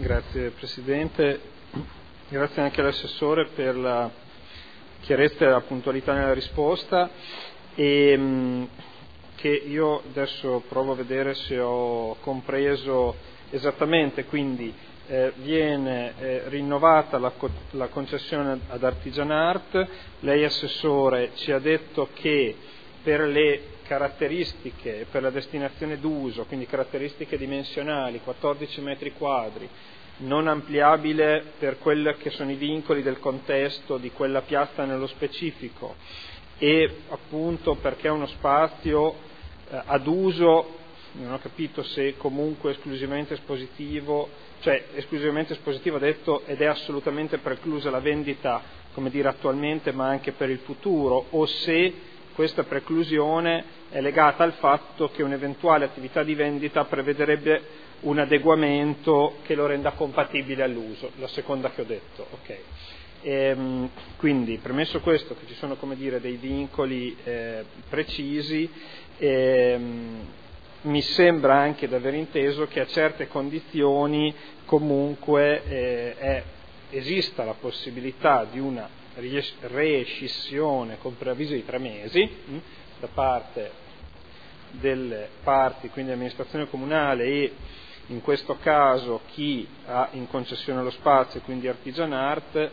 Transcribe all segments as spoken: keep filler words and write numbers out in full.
Grazie Presidente, grazie anche all'assessore per la chiarezza e la puntualità nella risposta, e mh, che io adesso provo a vedere se ho compreso esattamente. Quindi eh, viene eh, rinnovata la, co- la concessione ad Artigianart. Lei Assessore ci ha detto che per le caratteristiche, per la destinazione d'uso, quindi caratteristiche dimensionali, quattordici metri quadri, non ampliabile per quelli che sono i vincoli del contesto di quella piazza nello specifico, e appunto perché è uno spazio eh, ad uso, non ho capito se comunque esclusivamente espositivo, cioè esclusivamente espositivo ha detto, ed è assolutamente preclusa la vendita, come dire, attualmente, ma anche per il futuro, o se questa preclusione è legata al fatto che un'eventuale attività di vendita prevederebbe un adeguamento che lo renda compatibile all'uso, la seconda che ho detto. Okay. Ehm, quindi, premesso questo, che ci sono, come dire, dei vincoli eh, precisi, ehm, mi sembra anche di aver inteso che a certe condizioni comunque eh, è, esista la possibilità di una reescissione con preavviso di tre mesi mh, da parte delle parti, quindi amministrazione comunale e in questo caso chi ha in concessione lo spazio, quindi Artigianart, e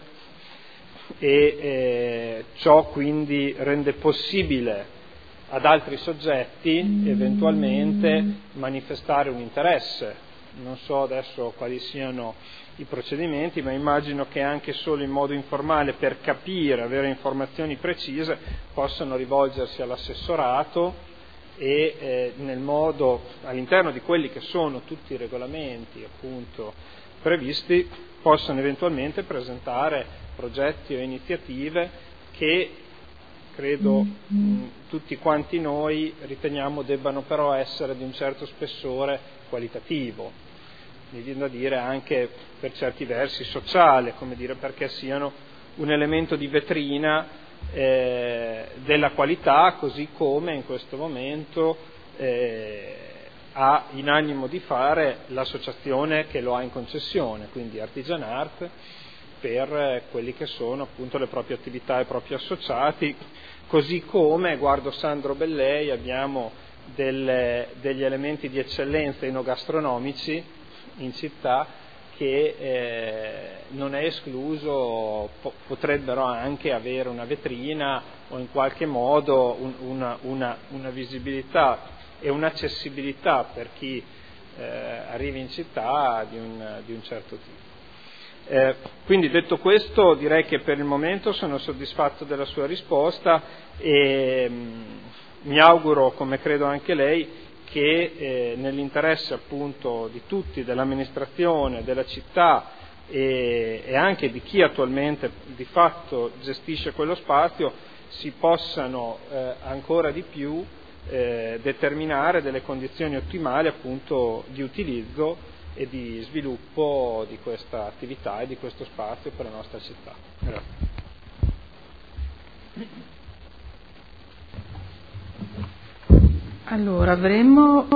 eh, ciò quindi rende possibile ad altri soggetti eventualmente manifestare un interesse. Non so adesso quali siano i procedimenti, ma immagino che anche solo in modo informale, per capire, avere informazioni precise, possano rivolgersi all'assessorato e eh, nel modo, all'interno di quelli che sono tutti i regolamenti appunto previsti, possano eventualmente presentare progetti o iniziative che credo mh, tutti quanti noi riteniamo debbano però essere di un certo spessore qualitativo, mi viene da dire anche per certi versi sociale, come dire, perché siano un elemento di vetrina eh, della qualità, così come in questo momento eh, ha in animo di fare l'associazione che lo ha in concessione, quindi Artigianart, per quelli che sono appunto le proprie attività e i propri associati, così come, guardo Sandro Bellei, abbiamo delle, degli elementi di eccellenza enogastronomici in città che eh, non è escluso, po- potrebbero anche avere una vetrina o in qualche modo un, una, una, una visibilità e un'accessibilità per chi eh, arrivi in città di un, di un certo tipo. Eh, quindi detto questo, direi che per il momento sono soddisfatto della sua risposta e mh, mi auguro, come credo anche lei, che eh, nell'interesse appunto di tutti, dell'amministrazione, della città e, e anche di chi attualmente di fatto gestisce quello spazio, si possano eh, ancora di più eh, determinare delle condizioni ottimali appunto di utilizzo e di sviluppo di questa attività e di questo spazio per la nostra città. Grazie. Allora, avremmo